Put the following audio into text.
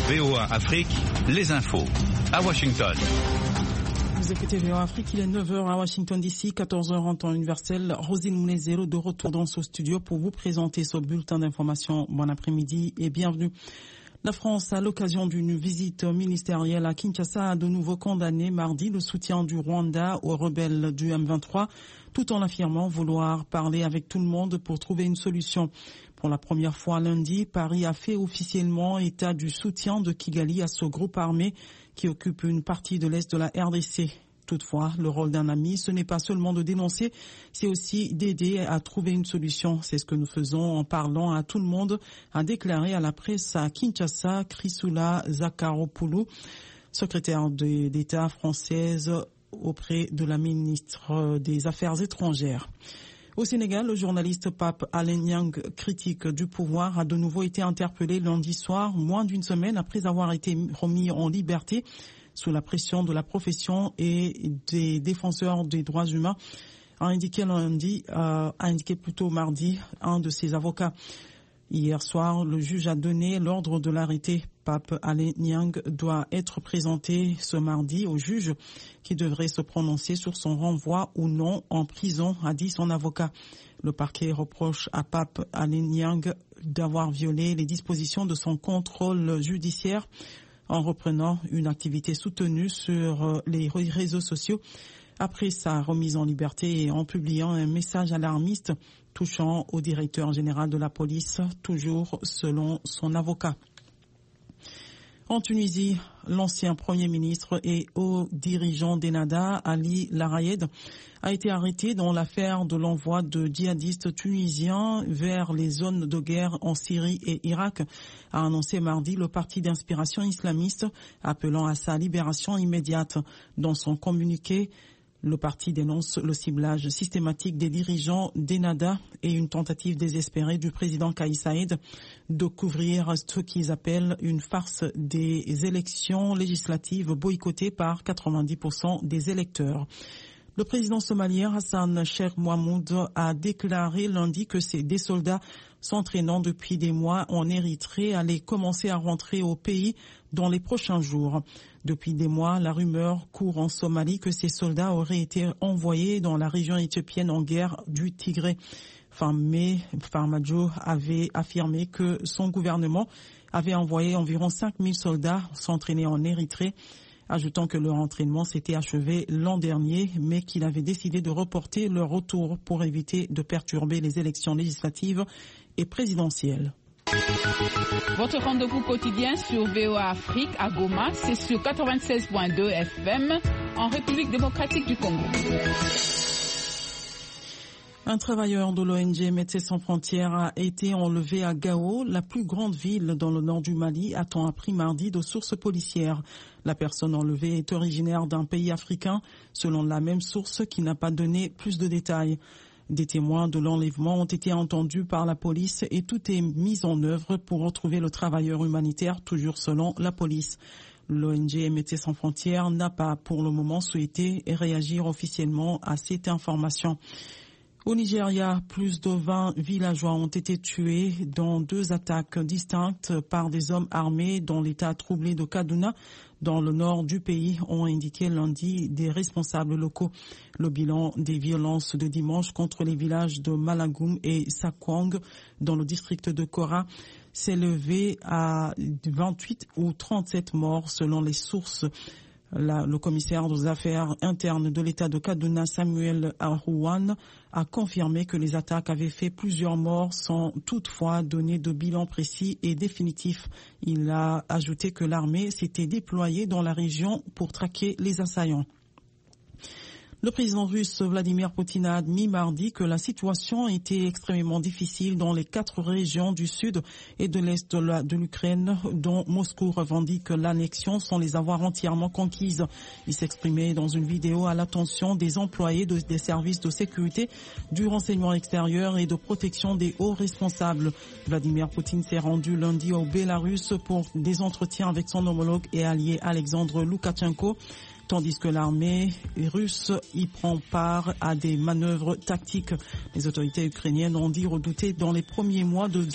VOA Afrique, les infos. À Washington. Vous écoutez VOA Afrique, il est 9h à Washington DC, 14h en temps universel. Rosine Moulezelo de retour dans ce studio pour vous présenter ce bulletin d'information. Bon après-midi et bienvenue. La France, à l'occasion d'une visite ministérielle à Kinshasa, a de nouveau condamné mardi le soutien du Rwanda aux rebelles du M23, tout en affirmant vouloir parler avec tout le monde pour trouver une solution. Pour la première fois lundi, Paris a fait officiellement état du soutien de Kigali à ce groupe armé qui occupe une partie de l'Est de la RDC. Toutefois, le rôle d'un ami, ce n'est pas seulement de dénoncer, c'est aussi d'aider à trouver une solution. C'est ce que nous faisons en parlant à tout le monde, a déclaré à la presse à Kinshasa Chrysoula Zakharopoulou, secrétaire d'État française auprès de la ministre des Affaires étrangères. Au Sénégal, le journaliste Pape Alé Niang, critique du pouvoir, a de nouveau été interpellé lundi soir, moins d'une semaine après avoir été remis en liberté sous la pression de la profession et des défenseurs des droits humains, a indiqué mardi un de ses avocats. Hier soir, le juge a donné l'ordre de l'arrêter. Pape Alé Niang doit être présenté ce mardi au juge qui devrait se prononcer sur son renvoi ou non en prison, a dit son avocat. Le parquet reproche à Pape Alé Niang d'avoir violé les dispositions de son contrôle judiciaire en reprenant une activité soutenue sur les réseaux sociaux après sa remise en liberté et en publiant un message alarmiste touchant au directeur général de la police, toujours selon son avocat. En Tunisie, l'ancien Premier ministre et haut dirigeant d'Ennahda, Ali Larayed, a été arrêté dans l'affaire de l'envoi de djihadistes tunisiens vers les zones de guerre en Syrie et Irak, a annoncé mardi le parti d'inspiration islamiste, appelant à sa libération immédiate. Dans son communiqué, le parti dénonce le ciblage systématique des dirigeants d'Ennahda et une tentative désespérée du président Kais Saied de couvrir ce qu'ils appellent une farce des élections législatives boycottées par 90% des électeurs. Le président somalien Hassan Sheikh Mohamud a déclaré lundi que des soldats s'entraînant depuis des mois en Érythrée allaient commencer à rentrer au pays dans les prochains jours. Depuis des mois, la rumeur court en Somalie que ces soldats auraient été envoyés dans la région éthiopienne en guerre du Tigré. Fin mai, Farmajo avait affirmé que son gouvernement avait envoyé environ 5000 soldats s'entraîner en Érythrée, ajoutant que leur entraînement s'était achevé l'an dernier, mais qu'il avait décidé de reporter leur retour pour éviter de perturber les élections législatives et présidentielles. Votre rendez-vous quotidien sur VOA Afrique à Goma, c'est sur 96.2 FM en République démocratique du Congo. Un travailleur de l'ONG Médecins sans frontières a été enlevé à Gao, la plus grande ville dans le nord du Mali, a-t-on appris mardi de sources policières. La personne enlevée est originaire d'un pays africain, selon la même source qui n'a pas donné plus de détails. Des témoins de l'enlèvement ont été entendus par la police et tout est mis en œuvre pour retrouver le travailleur humanitaire, toujours selon la police. L'ONG Médecins sans frontières n'a pas pour le moment souhaité réagir officiellement à cette information. Au Nigeria, plus de 20 villageois ont été tués dans 2 attaques distinctes par des hommes armés dans l'état troublé de Kaduna, dans le nord du pays, ont indiqué lundi des responsables locaux. Le bilan des violences de dimanche contre les villages de Malagum et Sakwang, dans le district de Kora, s'est élevé à 28 ou 37 morts selon les sources. Le commissaire aux affaires internes de l'État de Kaduna, Samuel Arouane, a confirmé que les attaques avaient fait plusieurs morts sans toutefois donner de bilan précis et définitif. Il a ajouté que l'armée s'était déployée dans la région pour traquer les assaillants. Le président russe Vladimir Poutine a admis mardi que la situation était extrêmement difficile dans les 4 régions du sud et de l'est de l'Ukraine, dont Moscou revendique l'annexion sans les avoir entièrement conquises. Il s'exprimait dans une vidéo à l'attention des employés des services de sécurité, du renseignement extérieur et de protection des hauts responsables. Vladimir Poutine s'est rendu lundi au Bélarus pour des entretiens avec son homologue et allié Alexandre Loukachenko, tandis que l'armée russe y prend part à des manœuvres tactiques. Les autorités ukrainiennes ont dit redouter dans les premiers mois de